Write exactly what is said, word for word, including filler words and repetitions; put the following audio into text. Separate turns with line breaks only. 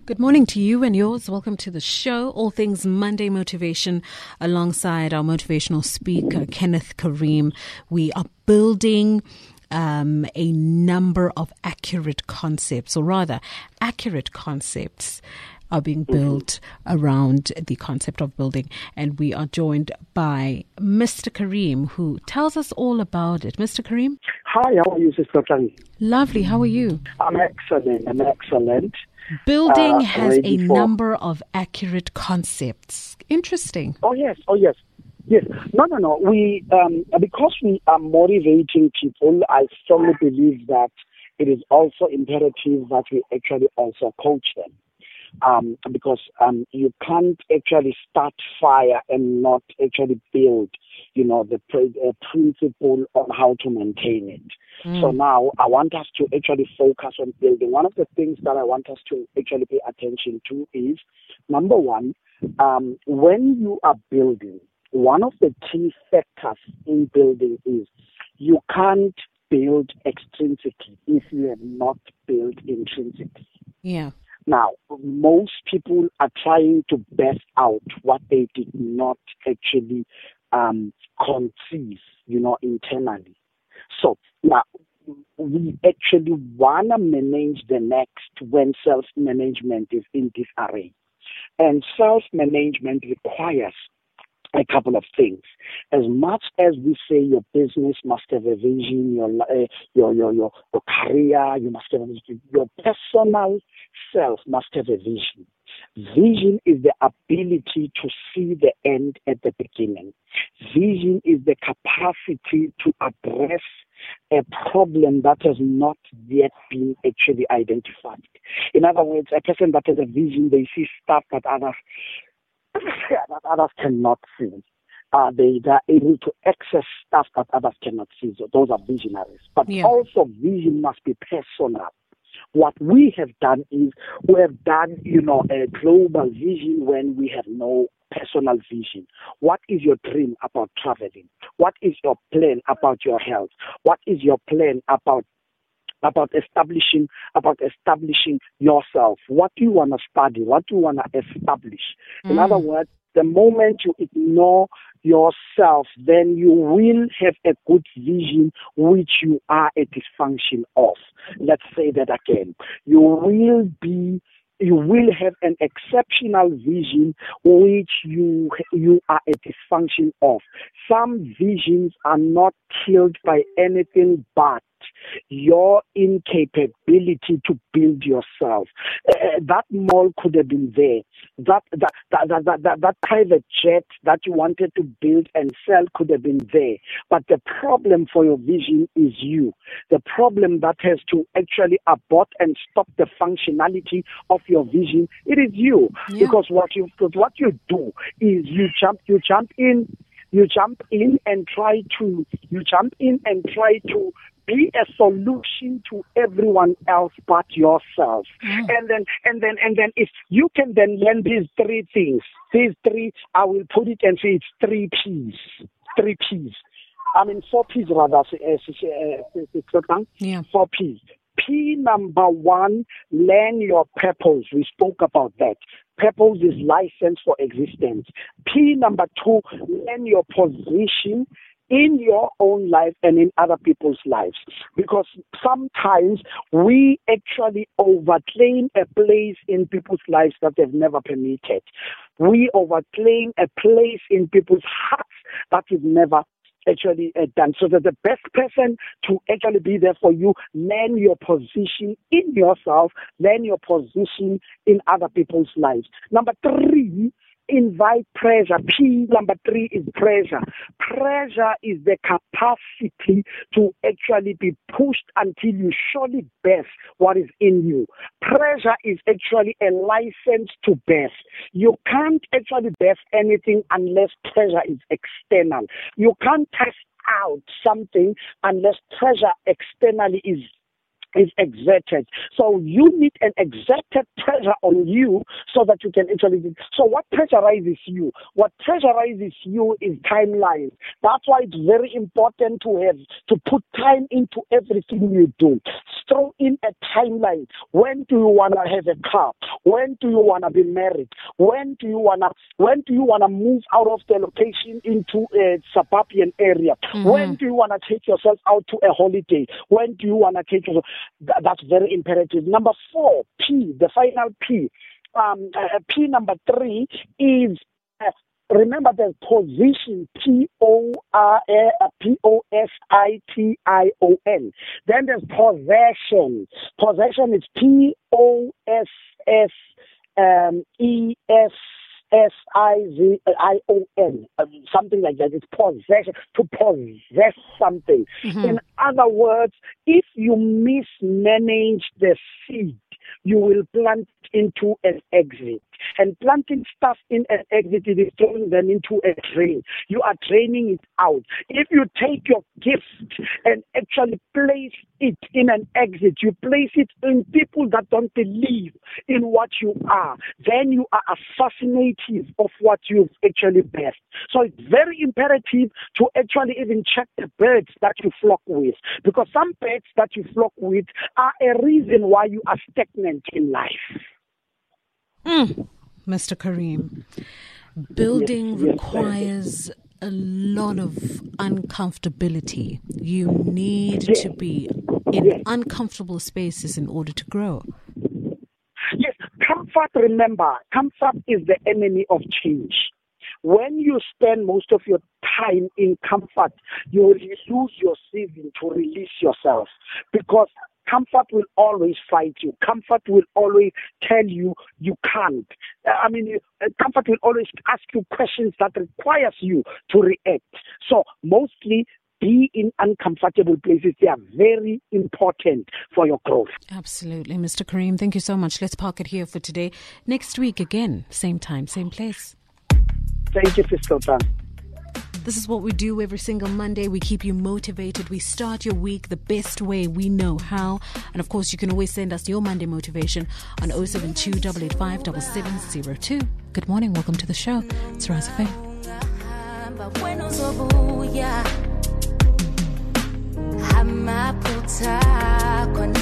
Good morning to you and yours. Welcome to the show, All Things Monday Motivation, alongside our motivational speaker, Kenneth Kareem. We are building um, a number of accurate concepts, or rather, accurate concepts are being built around the concept of building. And we are joined by Mister Kareem, who tells us all about it. Mister Kareem?
Hi, how are you, Sister Tani?
Lovely. How are you?
I'm excellent. I'm excellent.
Building
Uh,
has a
ready for-
number of accurate concepts. Interesting.
Oh, yes. Oh, yes. Yes. No, no, no. We, um, because we are motivating people, I strongly believe that it is also imperative that we actually also coach them. Um, because um, you can't actually start fire and not actually build, you know, the pr- uh, principle on how to maintain it. Mm. So now I want us to actually focus on building. One of the things that I want us to actually pay attention to is, number one, um, when you are building, one of the key factors in building is you can't build extrinsically if you have not built intrinsically.
Yeah.
Now, most people are trying to best out what they did not actually um, conceive, you know, internally. So now we actually want to manage the next when self-management is in disarray. And self-management requires a couple of things. As much as we say your business must have a vision, your uh, your, your your your career, you must have a vision, your personal self must have a vision. Vision is the ability to see the end at the beginning. Vision is the capacity to address a problem that has not yet been actually identified. In other words, a person that has a vision, they see stuff that others that others cannot see. Uh, they, they are able to access stuff that others cannot see. So those are visionaries. But
Yeah.
also vision must be personal. What we have done is we have done, you know, a global vision when we have no personal vision. What is your dream about traveling? What is your plan about your health? What is your plan about about establishing about establishing yourself? What do you want to study? What do you want to establish? In
Mm.
other words, the moment you ignore yourself, then you will have a good vision which you are a dysfunction of. Let's say that again. You will be You will have an exceptional vision which you you are a dysfunction of. Some visions are not killed by anything but your incapability to build yourself. Uh, that mall could have been there. That that, that that that that that private jet that you wanted to build and sell could have been there. But the problem for your vision is you. The problem that has to actually abort and stop the functionality of your vision, it is you.
Yeah.
Because what you because what you do is you jump you jump in you jump in and try to you jump in and try to be a solution to everyone else but yourself.
Mm.
And then and then and then if you can then learn these three things, these three, I will put it and say it's three P's. Three P's. I mean four P's rather, uh, uh,
Yeah.
four P's. P number one, learn your purpose. We spoke about that. Purpose is license for existence. P number two, learn your position in your own life and in other people's lives. Because sometimes we actually overclaim a place in people's lives that they've never permitted. We overclaim a place in people's hearts that is never actually uh, done. So that the best person to actually be there for you, learn your position in yourself, learn your position in other people's lives. Number three, invite pressure. P number three is pressure. Pressure is the capacity to actually be pushed until you surely best what is in you. Pressure is actually a license to best. You can't actually best anything unless pressure is external. You can't test out something unless pressure externally is is exerted. So you need an exerted pressure on you so that you can actually do. So what pressurizes you? What pressurizes you is timeline. That's why it's very important to have to put time into everything you do. Throw in a timeline. When do you wanna have a car? When do you wanna be married? When do you wanna when do you wanna move out of the location into a suburban area? Mm-hmm. When do you wanna take yourself out to a holiday? When do you wanna take yourself? That's very imperative. Number four, P, the final P. Um, uh, P number three is, uh, remember the position, P O R P O S I T I O N. Then there's possession. Possession is P O S S E S S I Z I O N, something like that. It's possession, to possess something. Mm-hmm. In other words, if you mismanage the seed, you will plant into an exit. And planting stuff in an exit, it is throwing them into a drain. You are draining it out. If you take your gift and actually place it in an exit, you place it in people that don't believe in what you are, then you are assassinative of what you've actually birthed. So it's very imperative to actually even check the birds that you flock with, because some birds that you flock with are a reason why you are stagnant in life.
Mm. Mister Kareem, building yes, yes, requires a lot of uncomfortability. You need yes. to be in yes. uncomfortable spaces in order to grow.
Yes, comfort, remember, comfort is the enemy of change. When you spend most of your time in comfort, you will lose your season to release yourself, because comfort will always fight you. Comfort will always tell you you can't. I mean, comfort will always ask you questions that requires you to react. So mostly be in uncomfortable places. They are very important for your growth.
Absolutely. Mister Kareem, thank you so much. Let's park it here for today. Next week again, same time, same place.
Thank you, Sister Tan.
This is what we do every single Monday. We keep you motivated. We start your week the best way we know how. And of course, you can always send us your Monday motivation on oh seven two, eight eight five, seven seven zero two. Good morning. Welcome to the show. It's Rise F M.